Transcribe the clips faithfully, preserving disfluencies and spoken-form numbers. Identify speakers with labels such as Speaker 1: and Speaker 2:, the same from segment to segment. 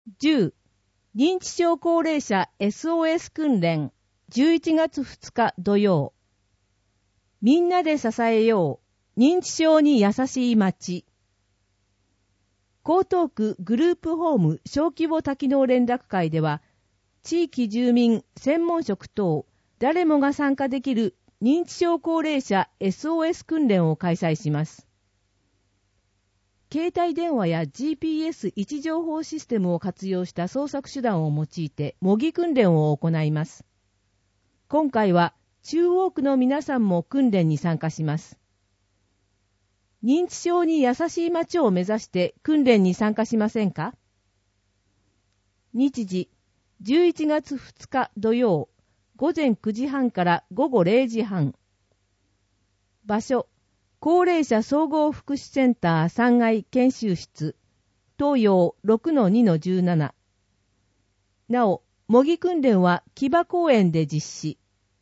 Speaker 1: じゅう. 認知症高齢者 エスオーエス 訓練じゅういちがつふつか土曜。みんなで支えよう。認知症に優しい街。江東区グループホーム小規模多機能連絡会では、地域住民、専門職等、誰もが参加できる認知症高齢者 エスオーエス 訓練を開催します。携帯電話や ジーピーエス 位置情報システムを活用した捜索手段を用いて模擬訓練を行います。今回は中央区の皆さんも訓練に参加します。認知症に優しい街を目指して訓練に参加しませんか？日時、じゅういちがつふつか土曜、ごぜんくじはんからごごれいじはん。場所、高齢者総合福祉センターさんがい研修室、東洋 ろくのにのじゅうなな。なお、模擬訓練は木場公園で実施。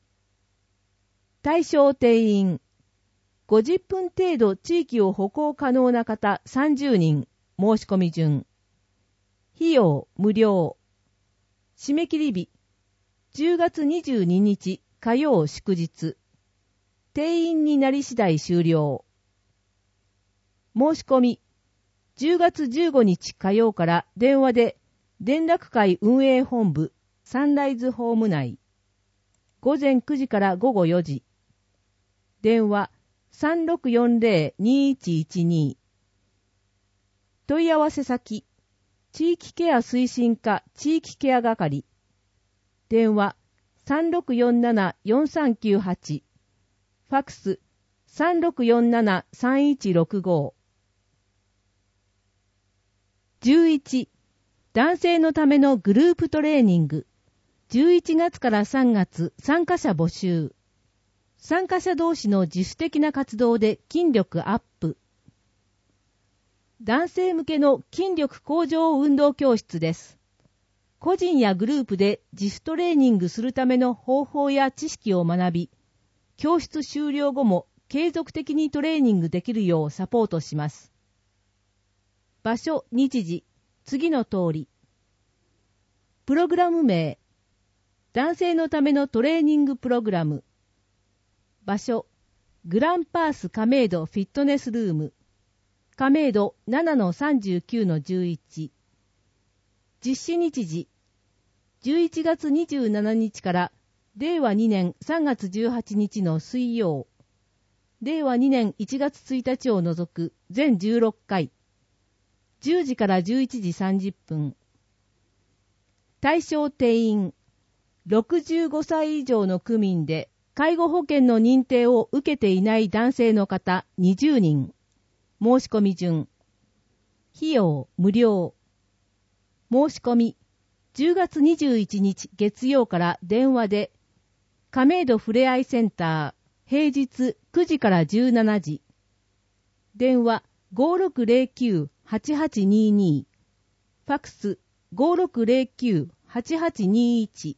Speaker 1: 対象定員、ごじゅっぷん程度地域を歩行可能な方さんじゅうにん、申し込み順。費用無料。締め切り日、じゅうがつにじゅうににち火曜祝日。定員になり次第終了。申し込み、じゅうがつじゅうごにち火曜から電話で連絡会運営本部サンライズホーム内。ごぜんくじからごごよじ。電話 さんろくよんぜろにいちいちに。問い合わせ先、地域ケア推進課地域ケア係。電話 さんろくよんななよんさんきゅうはち。ファックス さんろくよんななさんいちろくご。じゅういち. 男性のためのグループトレーニング。じゅういちがつからさんがつ参加者募集。参加者同士の自主的な活動で筋力アップ。男性向けの筋力向上運動教室です。個人やグループで自主トレーニングするための方法や知識を学び、教室終了後も継続的にトレーニングできるようサポートします。場所、日時、次の通り。プログラム名、男性のためのトレーニングプログラム。場所、グランパース亀戸フィットネスルーム。亀戸 ななのさんじゅうきゅうのじゅういち。実施日時、じゅういちがつにじゅうしちにちかられいわにねんさんがつじゅうはちにちの水曜。れいわにねんいちがつついたちを除く全じゅうろっかい。じゅうじからじゅういちじさんじゅっぷん。対象定員、ろくじゅうごさい以上の区民で介護保険の認定を受けていない男性の方にじゅうにん。申し込み順。費用無料。申し込み、じゅうがつにじゅういちにち月曜から電話で、亀戸ふれあいセンター、平日くじからじゅうしちじ。電話 ごろくぜろきゅうはちはちにに。ファックス ごろくぜろきゅうはちはちにいち。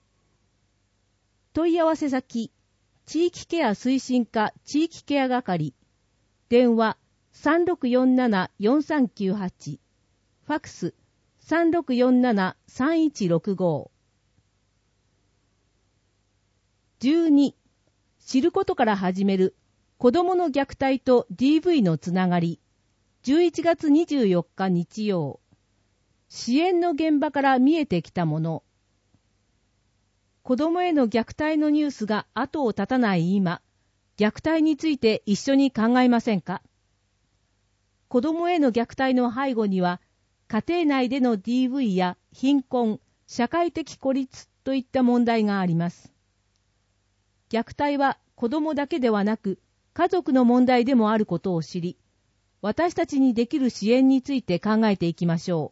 Speaker 1: 問い合わせ先、地域ケア推進課地域ケア係。電話 さんろくよんななよんさんきゅうはち。ファックス さんろくよんななさんいちろくご。じゅうに. 知ることから始める子どもの虐待と ディーブイ のつながり。じゅういちがつにじゅうよっか日曜。支援の現場から見えてきたもの。子どもへの虐待のニュースが後を絶たない今、虐待について一緒に考えませんか？子どもへの虐待の背後には、家庭内での ディーブイ や貧困、社会的孤立といった問題があります。虐待は子どもだけではなく、家族の問題でもあることを知り、私たちにできる支援について考えていきましょ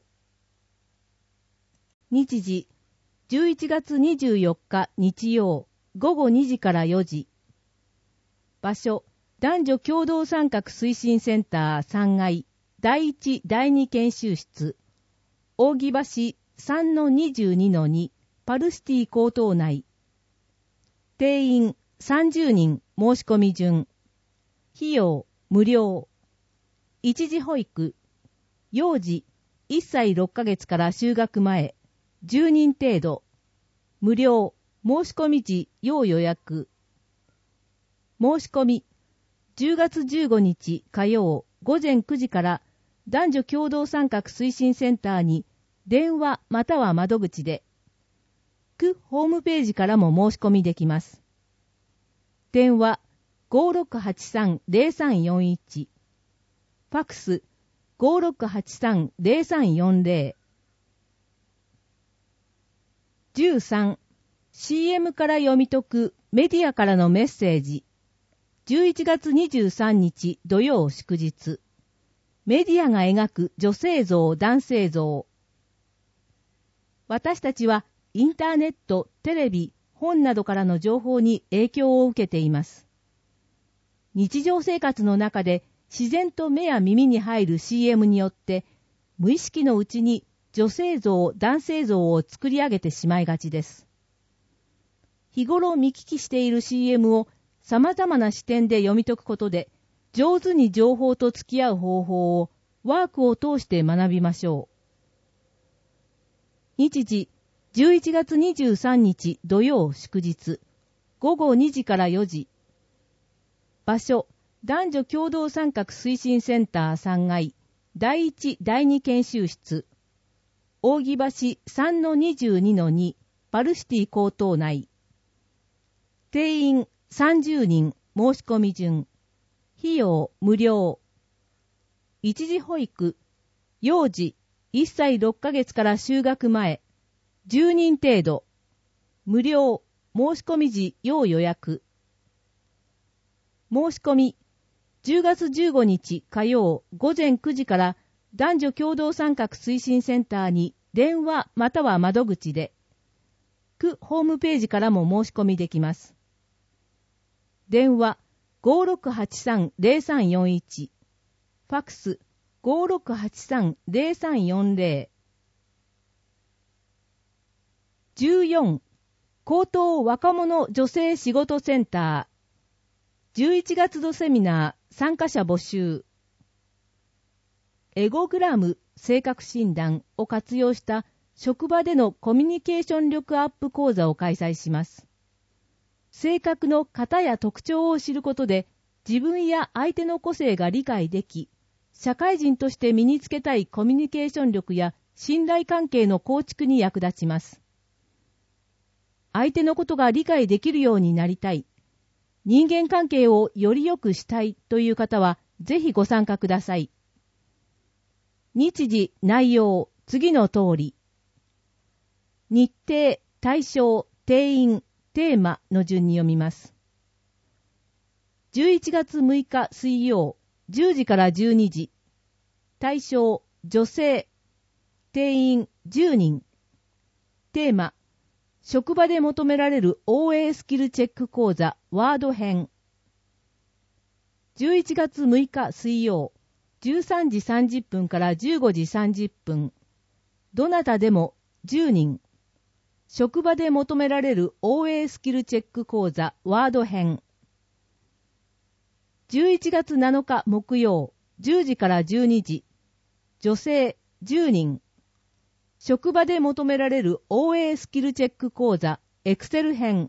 Speaker 1: う。日時、じゅういちがつにじゅうよっか日曜、ごごにじからよじ。場所、男女共同参画推進センターさんがい、だいいちだいに研修室、扇橋 さんのにじゅうにのに、パルシティ高等内。定員さんじゅうにん申し込み順。費用無料。一時保育、幼児いっさいろっかげつから就学前、じゅうにん程度、無料、申し込み時、要予約。申し込み、じゅうがつじゅうごにち火曜ごぜんくじから男女共同参画推進センターに電話または窓口で、区ホームページからも申し込みできます。電話 ごーろくはちさんぜろさんよんいち、ファックス ごーろくはちさんぜろさんよんぜろ。じゅうさん、シーエム から読み解くメディアからのメッセージ。じゅういちがつにじゅうさんにち土曜祝日。メディアが描く女性像、男性像。私たちはインターネット、テレビ、本などからの情報に影響を受けています。日常生活の中で自然と目や耳に入る シーエム によって無意識のうちに女性像、男性像を作り上げてしまいがちです。日頃見聞きしている シーエム を様々な視点で読み解くことで、上手に情報と付き合う方法をワークを通して学びましょう。日時、じゅういちがつにじゅうさんにち土曜祝日、ごごにじからよじ。場所、男女共同参画推進センターさんがい、だいいちだいに研修室、扇橋 さんのにじゅうにのに パルシティ高等内。定員さんじゅうにん、申し込み順。費用無料。一時保育、幼児いっさいろっかげつから就学前、じゅうにん程度。無料、申し込み時要予約。申し込み、じゅうがつじゅうごにち火曜ごぜんくじから男女共同参画推進センターに電話または窓口で、区ホームページからも申し込みできます。電話 ごーろくはちさんぜろさんよんいち、ファックス ごーろくはちさんぜろさんよんぜろ。じゅうよん、高等若者女性仕事センター。じゅういちがつ度セミナー参加者募集。エゴグラム性格診断を活用した職場でのコミュニケーション力アップ講座を開催します。性格の型や特徴を知ることで自分や相手の個性が理解でき、社会人として身につけたいコミュニケーション力や信頼関係の構築に役立ちます。相手のことが理解できるようになりたい、人間関係をより良くしたいという方はぜひご参加ください。日時、内容、次の通り。日程、対象、定員、テーマの順に読みます。じゅういちがつむいか水曜、じゅうじからじゅうにじ。対象、女性。定員、じゅうにん。テーマ、職場で求められる オーエー スキルチェック講座ワード編。じゅういちがつむいか水曜、じゅうさんじさんじゅっぷんからじゅうごじさんじゅっぷん。どなたでもじゅうにん。職場で求められる オーエー スキルチェック講座ワード編。じゅういちがつなのか木曜、じゅうじからじゅうにじ。女性じゅうにん。職場で求められる オーエー スキルチェック講座エクセル編。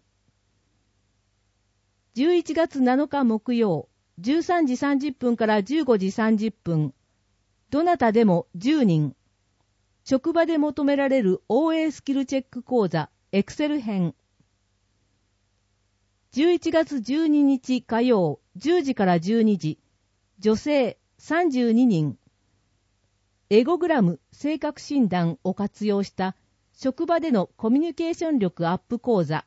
Speaker 1: じゅういちがつなのか木曜、じゅうさんじさんじゅっぷんからじゅうごじさんじゅっぷん。どなたでもじゅうにん。職場で求められる オーエー スキルチェック講座エクセル編。じゅういちがつじゅうににち火曜、じゅうじからじゅうにじ。女性さんじゅうににん。エゴグラム性格診断を活用した職場でのコミュニケーション力アップ講座。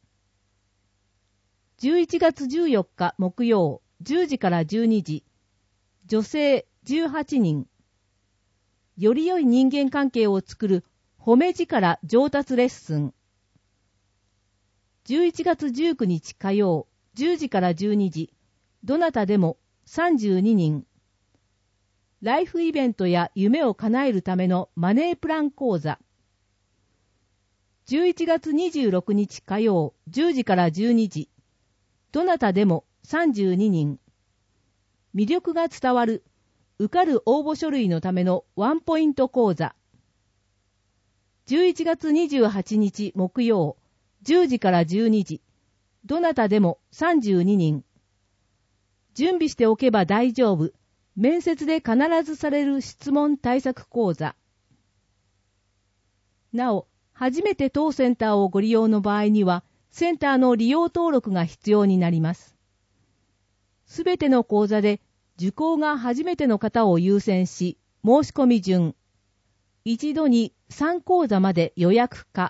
Speaker 1: じゅういちがつじゅうよっか木曜、じゅうじからじゅうにじ。女性じゅうはちにん。より良い人間関係を作る褒め力上達レッスン。じゅういちがつじゅうくにち火曜、じゅうじからじゅうにじ。どなたでもさんじゅうににん。ライフイベントや夢を叶えるためのマネープラン講座。じゅういちがつにじゅうろくにち火曜、じゅうじからじゅうにじ。どなたでもさんじゅうににん。魅力が伝わる受かる応募書類のためのワンポイント講座。じゅういちがつにじゅうはちにち木曜、じゅうじからじゅうにじ。どなたでもさんじゅうににん。準備しておけば大丈夫。面接で必ずされる質問対策講座。なお、初めて当センターをご利用の場合には、センターの利用登録が必要になります。すべての講座で受講が初めての方を優先し、申し込み順。一度にさん講座まで予約可。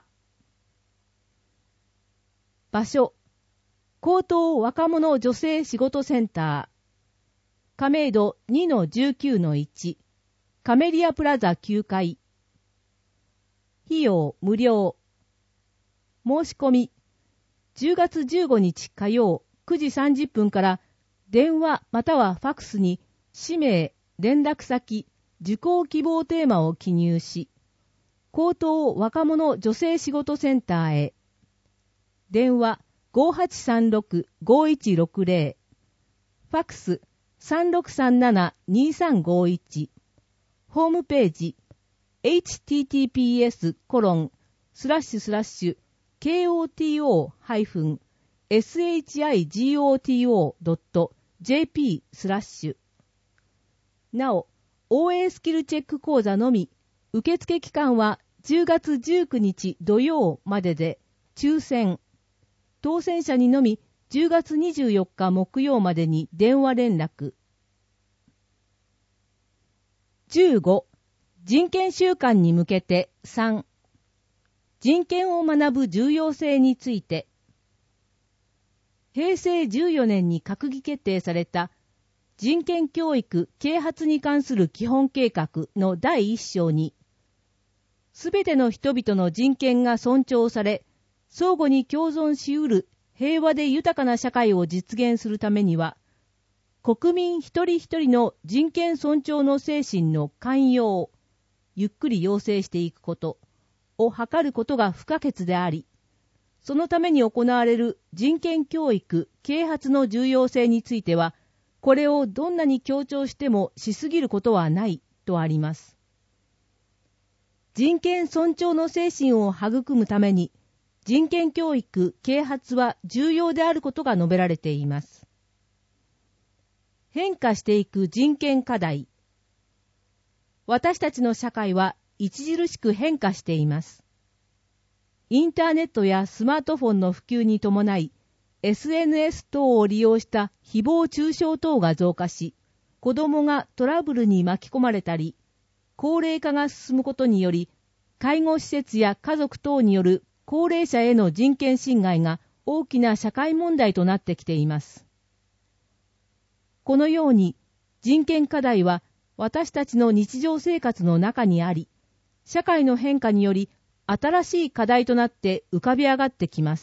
Speaker 1: 場所。高等若者女性仕事センター。亀戸 にのじゅうきゅうのいち。カメリアプラザきゅうかい。費用無料。申し込み。じゅうがつじゅうごにち火曜くじさんじゅっぷんから電話またはファクスに氏名、連絡先、受講希望テーマを記入し、高等若者女性仕事センターへ。電話 ごはちさんろくごいちろくぜろ、ファクス さんろくさんななにさんごいち、ホームページ エイチティーティーピーエスコロンスラッシュスラッシュケーオーティーオーハイフンエスエイチアイジーオーティーオードットジェーピー スラッシュ。なお、オーエー スキルチェック講座のみ、受付期間はじゅうがつじゅうくにち土曜までで、抽選。当選者にのみじゅうがつにじゅうよっか木曜までに電話連絡。じゅうご、人権週間に向けてさん、人権を学ぶ重要性について。へいせいじゅうよねんに閣議決定された人権教育啓発に関する基本計画のだいいっ章に、すべての人々の人権が尊重され、相互に共存しうる平和で豊かな社会を実現するためには、国民一人一人の人権尊重の精神の寛容、ゆっくり要請していくことを図ることが不可欠であり、そのために行われる人権教育、啓発の重要性については、これをどんなに強調してもしすぎることはないとあります。人権尊重の精神を育むために、人権教育、啓発は重要であることが述べられています。変化していく人権課題。私たちの社会は著しく変化しています。インターネットやスマートフォンの普及に伴い、エスエヌエス 等を利用した誹謗中傷等が増加し、子供がトラブルに巻き込まれたり、高齢化が進むことにより、介護施設や家族等による高齢者への人権侵害が大きな社会問題となってきています。このように、人権課題は私たちの日常生活の中にあり、社会の変化により、新しい課題となって浮かび上がってきます。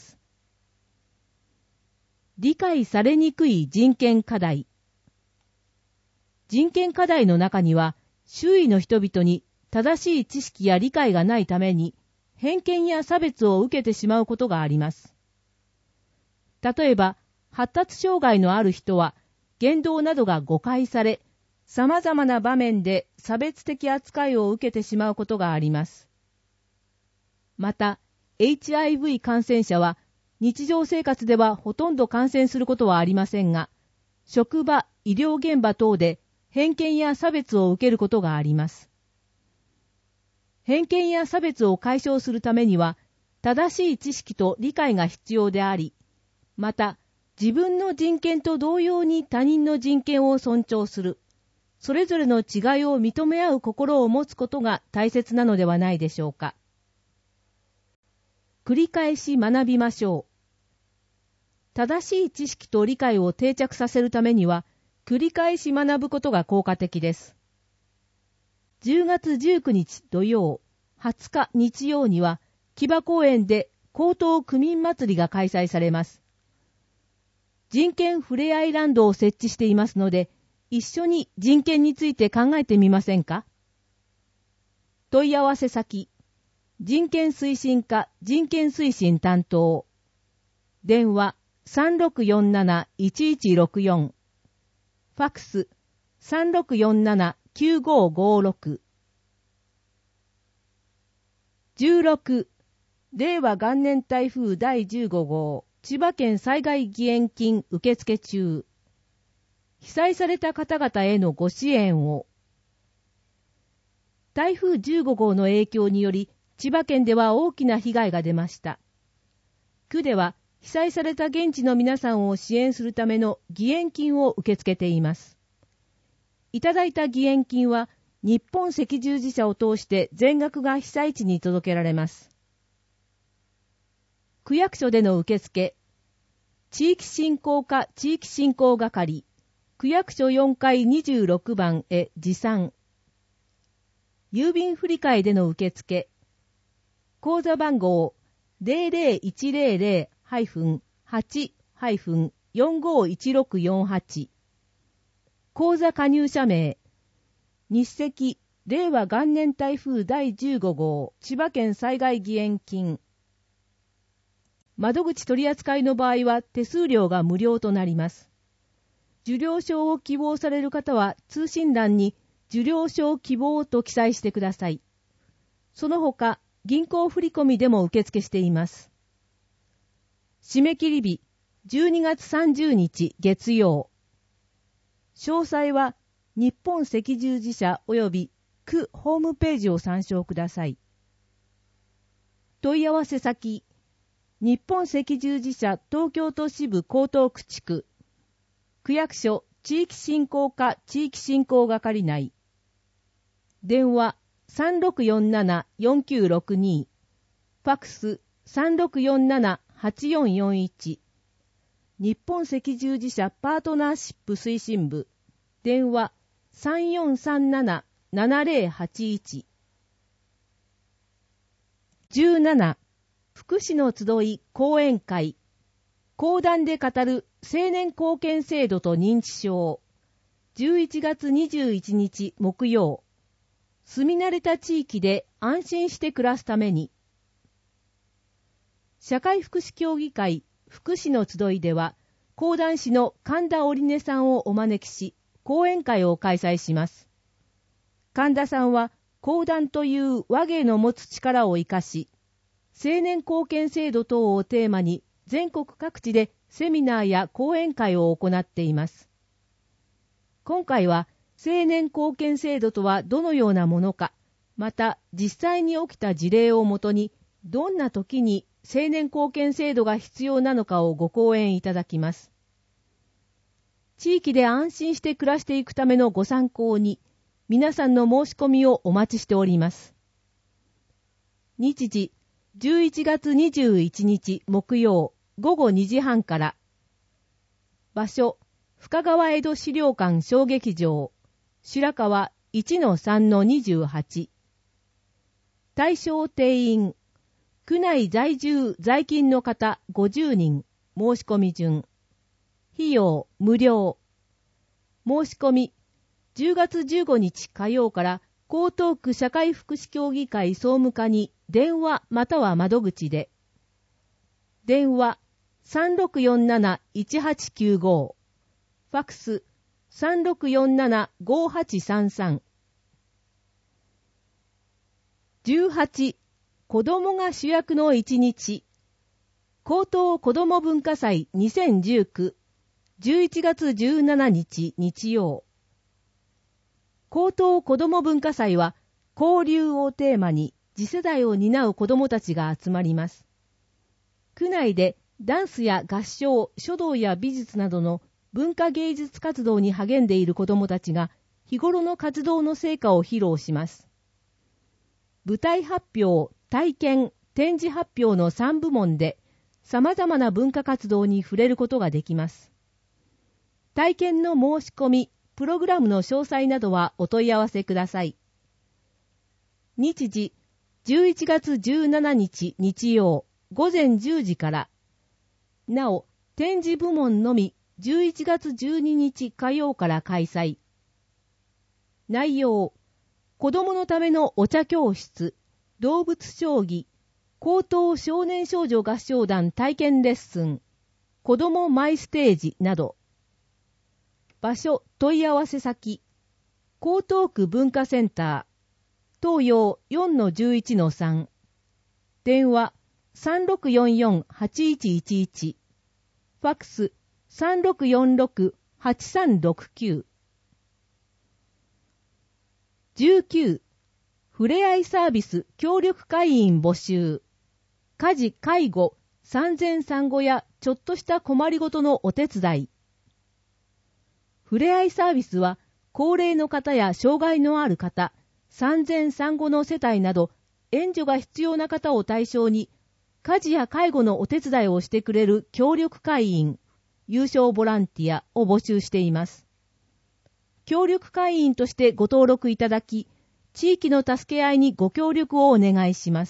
Speaker 1: 理解されにくい人権課題。人権課題の中には、周囲の人々に正しい知識や理解がないために、偏見や差別を受けてしまうことがあります。例えば、発達障害のある人は、言動などが誤解され、様々な場面で差別的扱いを受けてしまうことがあります。また、エイチアイブイ 感染者は、日常生活ではほとんど感染することはありませんが、職場、医療現場等で偏見や差別を受けることがあります。偏見や差別を解消するためには、正しい知識と理解が必要であり、また、自分の人権と同様に他人の人権を尊重する、それぞれの違いを認め合う心を持つことが大切なのではないでしょうか。繰り返し学びましょう。正しい知識と理解を定着させるためには、繰り返し学ぶことが効果的です。じゅうがつじゅうくにち土曜、はつか日曜には、木場公園で高等区民祭りが開催されます。人権ふれあいランドを設置していますので、一緒に人権について考えてみませんか？問い合わせ先、人権推進課人権推進担当。電話 さんろくよんなないちいちろくよん。ファクスさんろくよんなな きゅうごごろく。じゅうろく、令和元年台風だいじゅうごごう、千葉県災害義援金受付中。被災された方々へのご支援を。台風じゅうごごうの影響により、千葉県では大きな被害が出ました。区では、被災された現地の皆さんを支援するための義援金を受け付けています。いただいた義援金は、日本赤十字社を通して全額が被災地に届けられます。区役所での受付、地域振興課地域振興係、区役所よんかいにじゅうろくばんへ持参。郵便振替での受付、口座番号 ゼロゼロいちゼロゼロ はち よんごいちろくよんはち、口座加入者名、日赤令和元年台風だいじゅうごごう千葉県災害義援金。窓口取扱いの場合は手数料が無料となります。受領証を希望される方は通信欄に受領証希望と記載してください。その他、銀行振込でも受付しています。締め切り日、じゅうにがつさんじゅうにち月曜。詳細は日本赤十字社及び区ホームページを参照ください。問い合わせ先、日本赤十字社東京都支部江東区地区、区役所地域振興課地域振興係内。電話 さんろくよんなな よんきゅうろくに、ファックス さんろくよんなな はちよんよんいち、日本赤十字社パートナーシップ推進部、電話さんよんさんなな ななゼロはちいち。じゅうなな、福祉の集い講演会、講談で語る青年貢献制度と認知症、じゅういちがつにじゅういちにち木曜、住み慣れた地域で安心して暮らすために。社会福祉協議会福祉の集いでは、講談師の神田織根さんをお招きし、講演会を開催します。神田さんは、講談という話芸の持つ力を生かし、青年貢献制度等をテーマに、全国各地でセミナーや講演会を行っています。今回は、青年貢献制度とはどのようなものか、また実際に起きた事例をもとに、どんな時に青年貢献制度が必要なのかをご講演いただきます。地域で安心して暮らしていくためのご参考に、皆さんの申し込みをお待ちしております。日時、じゅういちがつにじゅういちにち木曜ごごにじはんから。場所、深川江戸資料館小劇場、白川 いちのさんのにじゅうはち。対象定員、区内在住在勤の方ごじゅうにん、申し込み順。費用無料。申し込み、じゅうがつじゅうごにち火曜から江東区社会福祉協議会総務課に電話または窓口で。電話 さんろくよんなな いちはちきゅうご、ファックス さんろくよんなな ごはちさんさん。じゅうはち、子供が主役の一日。江東子ども文化祭にせんじゅうきゅう、じゅういちがつじゅうしちにち日曜。江東子ども文化祭は、交流をテーマに次世代を担う子どもたちが集まります。区内でダンスや合唱、書道や美術などの文化芸術活動に励んでいる子どもたちが、日頃の活動の成果を披露します。舞台発表、体験、展示発表のさんぶもんで、様々な文化活動に触れることができます。体験の申し込み、プログラムの詳細などはお問い合わせください。日時、じゅういちがつじゅうしちにち日曜、ごぜんじゅうじから。なお、展示部門のみ、じゅういちがつじゅうににち火曜から開催。内容、子供のためのお茶教室、動物将棋、高等少年少女合唱団体験レッスン、子供マイステージなど。場所、問い合わせ先、 江東区文化センター、東洋 よんのじゅういちのさん、電話 さんろくよんよんはちいちいちいち、ファックス さんろくよんろくはちさんろくきゅう。じゅうきゅう、ふれあいサービス協力会員募集。家事・介護、産前産後やちょっとした困りごとのお手伝い。ふれあいサービスは、高齢の方や障害のある方、産前産後の世帯など、援助が必要な方を対象に、家事や介護のお手伝いをしてくれる協力会員、有償ボランティアを募集しています。協力会員としてご登録いただき、地域の助け合いにご協力をお願いします。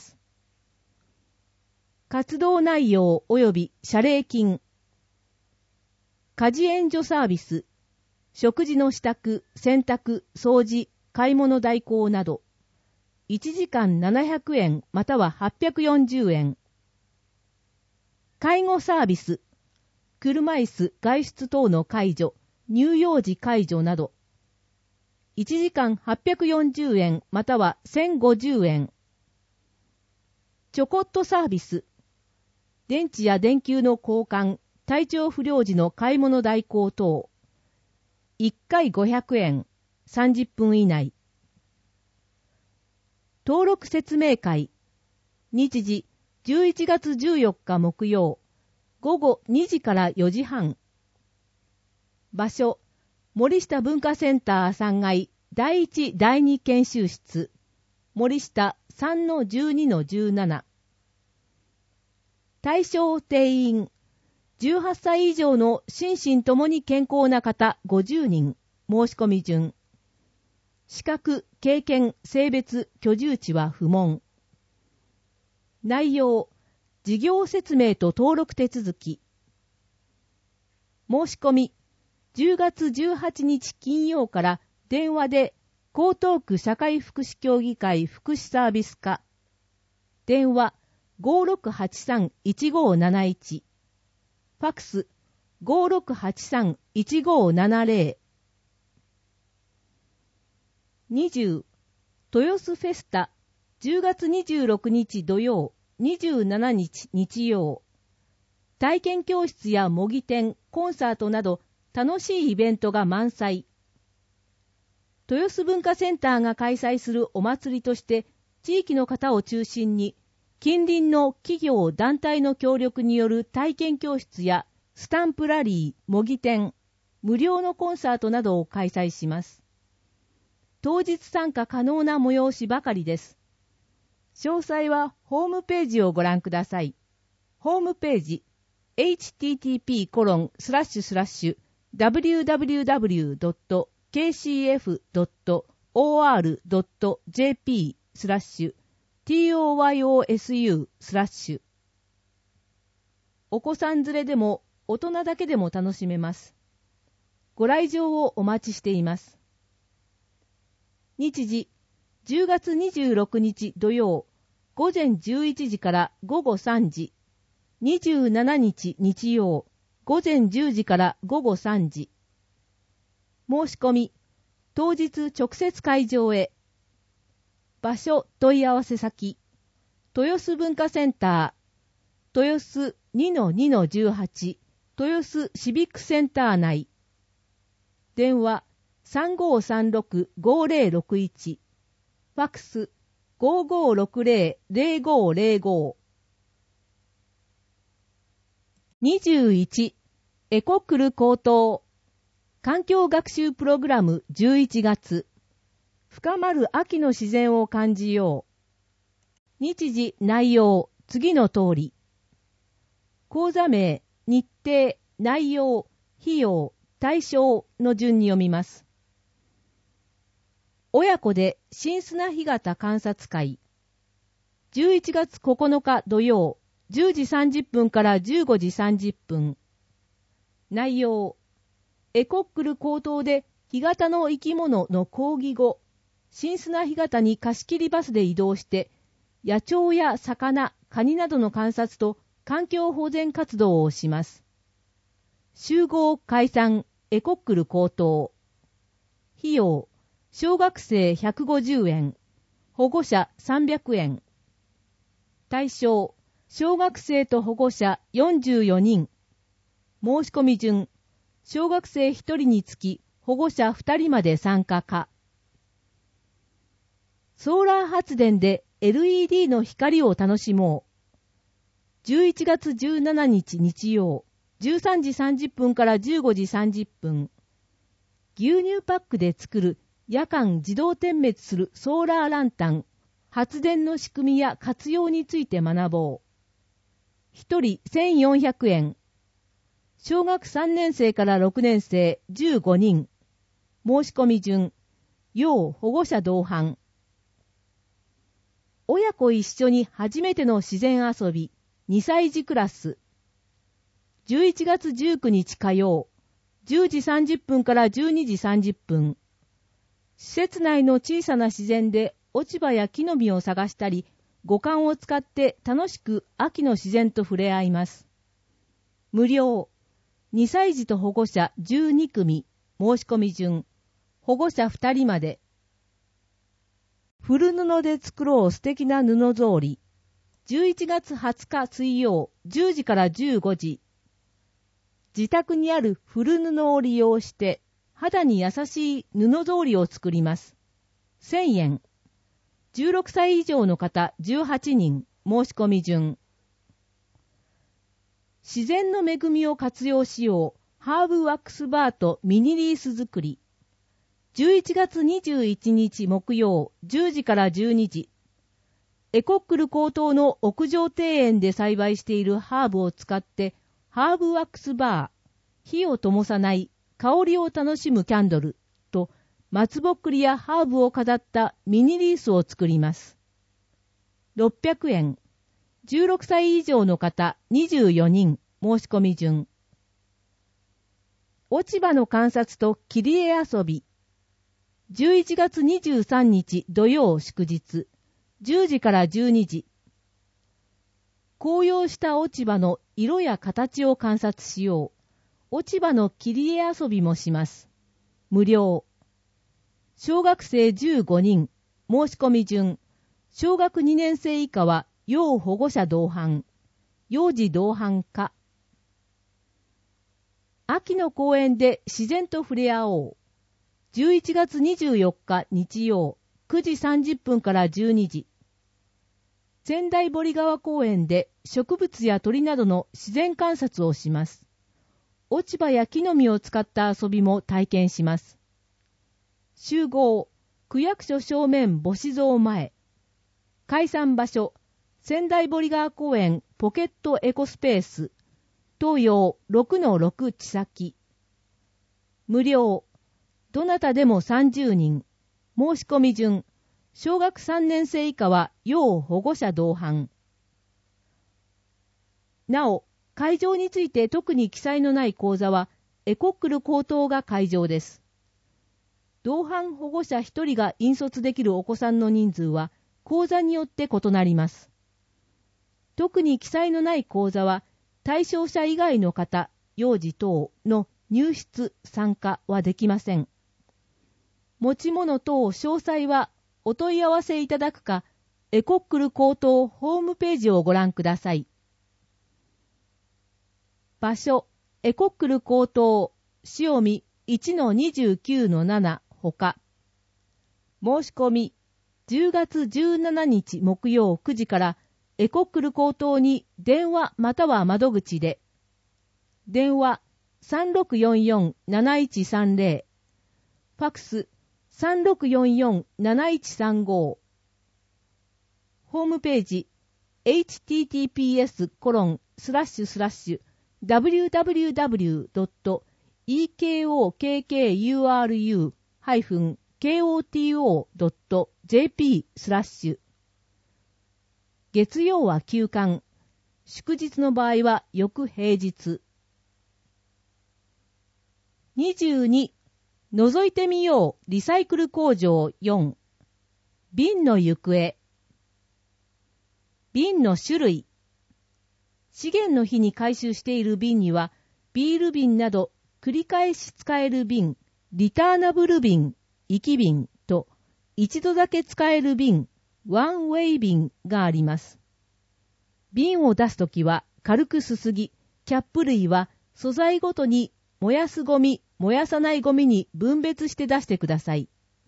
Speaker 1: 活動内容及び謝礼金。家事援助サービス、食事の支度、洗濯、掃除、買い物代行など、いちじかんななひゃくえんまたははっぴゃくよんじゅうえん。介護サービス、車椅子外出等の介助、乳幼児介助など、いちじかんはっぴゃくよんじゅうえんまたはせんごじゅうえん。ちょこっとサービス、電池や電球の交換、体調不良時の買い物代行等、いっかいごひゃくえん、さんじゅっぷん以内。登録説明会、日時じゅういちがつじゅうよっか木曜、午後にじからよじはん。場所、森下文化センターさんがいだいいちだいに研修室、森下 さんのじゅうにのじゅうなな。対象定員、じゅうはっさい以上の心身ともに健康な方ごじゅうにん、申し込み順。資格、経験、性別、居住地は不問。内容、事業説明と登録手続き。申し込み、じゅうがつじゅうはちにち金曜から電話で江東区社会福祉協議会福祉サービス課。電話 ごろくはちさんいちごなないち。ファックス ごろくはちさんいちごななぜろ。にじゅう、豊洲フェスタ、じゅうがつにじゅうろくにち土曜、にじゅうしちにち日曜。体験教室や模擬店、コンサートなど楽しいイベントが満載。豊洲文化センターが開催するお祭りとして、地域の方を中心に、近隣の企業団体の協力による体験教室やスタンプラリー、模擬店、無料のコンサートなどを開催します。当日参加可能な催しばかりです。詳細はホームページをご覧ください。ホームページ エイチティーティーピーコロンスラッシュスラッシュダブリューダブリューダブリュードットケーシーエフドットオーアールドットジェーピースラッシュトヨススラッシュ。お子さん連れでも大人だけでも楽しめます。ご来場をお待ちしています。日時じゅうがつにじゅうろくにち土曜、午前じゅういちじから午後さんじ。にじゅうしちにち日曜、午前じゅうじから午後さんじ。申し込み、当日直接会場へ。場所問い合わせ先、豊洲文化センター、豊洲 にのにのじゅうはち、豊洲シビックセンター内。電話 さんごーさんろくごーぜろろくいち、ファックス ごーごーろくぜろぜろごーぜろご。にじゅういち、エコクル高等環境学習プログラムじゅういちがつ。深まる秋の自然を感じよう。日時、内容、次の通り。講座名、日程、内容、費用、対象の順に読みます。親子で新砂干潟観察会。じゅういちがつここのか土曜、じゅうじさんじゅっぷんからじゅうごじさんじゅっぷん。内容、エコックル高等で干潟の生き物の講義後、新砂干潟に貸し切りバスで移動して、野鳥や魚、カニなどの観察と環境保全活動をします。集合解散エコックル高等。費用、 小学生ひゃくごじゅうえん、保護者さんびゃくえん。対象、小学生と保護者よんじゅうよにん。申し込み順、小学生ひとりにつき保護者ふたりまで参加可。ソーラー発電で エルイーディー の光を楽しもう。じゅういちがつじゅうしちにち日曜、じゅうさんじさんじゅっぷんからじゅうごじさんじゅっぷん。牛乳パックで作る夜間自動点滅するソーラーランタン、発電の仕組みや活用について学ぼう。ひとりせんよんひゃくえん。小学さんねん生からろくねん生じゅうごにん。申し込み順、要保護者同伴。親子一緒に初めての自然遊び、にさい児クラス。じゅういちがつじゅうくにち火曜、じゅうじさんじゅっぷんからじゅうにじさんじゅっぷん。施設内の小さな自然で落ち葉や木の実を探したり、五感を使って楽しく秋の自然と触れ合います。無料。にさい児と保護者じゅうにくみ。申し込み順。保護者ふたりまで。古布で作ろう素敵な布草履。じゅういちがつはつか水曜、じゅうじからじゅうごじ。自宅にある古布を利用して、肌に優しい布草履を作ります。せんえん。じゅうろくさい以上の方じゅうはちにん。申し込み順。自然の恵みを活用しよう。ハーブワックスバーとミニリース作り。じゅういちがつにじゅういちにち木曜、じゅうじからじゅうにじ。エコックル高等の屋上庭園で栽培しているハーブを使って、ハーブワックスバー、火を灯さない、香りを楽しむキャンドルと、松ぼっくりやハーブを飾ったミニリースを作ります。ろっぴゃくえん。じゅうろくさい以上の方にじゅうよにん。申し込み順。落ち葉の観察と切り絵遊び。じゅういちがつにじゅうさんにち土曜祝日。じゅうじからじゅうにじ。紅葉した落ち葉の色や形を観察しよう。落ち葉の切り絵遊びもします。無料。小学生じゅうごにん。申し込み順。小学にねん生以下は要保護者同伴。幼児同伴可。秋の公園で自然と触れ合おう。じゅういちがつにじゅうよっか日曜、くじさんじゅっぷんからじゅうにじ。仙台堀川公園で植物や鳥などの自然観察をします。落ち葉や木の実を使った遊びも体験します。集合、区役所正面母子像前。解散場所、仙台堀川公園ポケットエコスペース。東洋 ろくのろく 地先。無料。どなたでもさんじゅうにん。申し込み順。小学さんねん生以下は要保護者同伴。なお、会場について特に記載のない講座は、エコックル高等が会場です。同伴保護者ひとりが引率できるお子さんの人数は、講座によって異なります。特に記載のない講座は、対象者以外の方、幼児等の入室・参加はできません。持ち物等詳細はお問い合わせいただくか、エコックル高等ホームページをご覧ください。場所、エコックル高等、塩見 いちのにじゅうきゅうのなな ほか。申し込み、じゅうがつじゅうしちにち木曜くじからエコックル高等に電話または窓口で。電話 さんろくよんよんなないちさんぜろ。ファクスさんろくよんよんなないちさんご。ホームページ エイチティーティーピーエスコロンスラッシュスラッシュダブリューダブリューダブリュードットイーケーオーケーケーユーアールユーハイフンケーオーティーオードットジェーピースラッシュ。月曜は休館。祝日の場合は翌平日。にじゅうに覗いてみようリサイクル工場よん。瓶の行方。瓶の種類。資源の日に回収している瓶には、ビール瓶など繰り返し使える瓶、リターナブル瓶、遺棄瓶と一度だけ使える瓶、ワンウェイ瓶があります。瓶を出すときは軽くすすぎ、キャップ類は素材ごとに燃やすゴミ、燃やさないゴミに分別して出してください。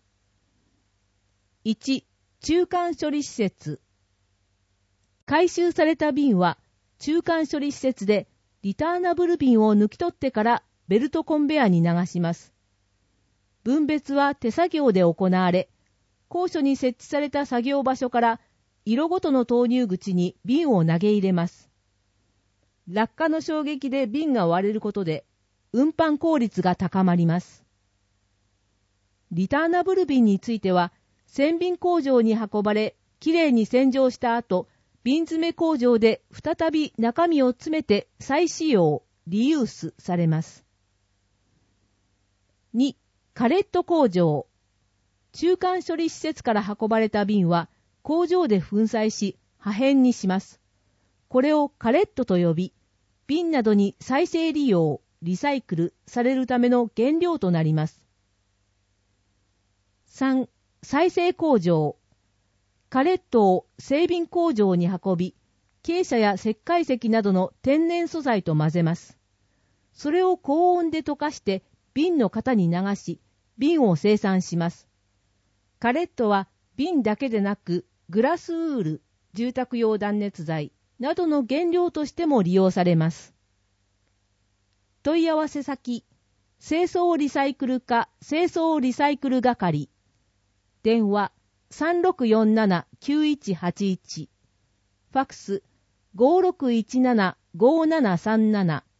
Speaker 1: いち. 中間処理施設。回収された瓶は中間処理施設でリターナブル瓶を抜き取ってからベルトコンベアに流します。分別は手作業で行われ、高所に設置された作業場所から色ごとの投入口に瓶を投げ入れます。落下の衝撃で瓶が割れることで運搬効率が高まります。リターナブル瓶については洗瓶工場に運ばれ、きれいに洗浄した後、瓶詰め工場で再び中身を詰めて再使用、リユースされます。に. カレット工場。中間処理施設から運ばれた瓶は工場で粉砕し破片にします。これをカレットと呼び、瓶などに再生利用、リサイクルされるための原料となります。さん. 再生工場。カレットを製瓶工場に運び、珪砂や石灰石などの天然素材と混ぜます。それを高温で溶かして瓶の型に流し、瓶を生産します。カレットは瓶だけでなく、グラスウール、住宅用断熱材などの原料としても利用されます。問い合わせ先、清掃リサイクル課清掃リサイクル係。電話 さんろくよんななきゅういちはちいち。ファクス ごろくいちななごーななさんなな。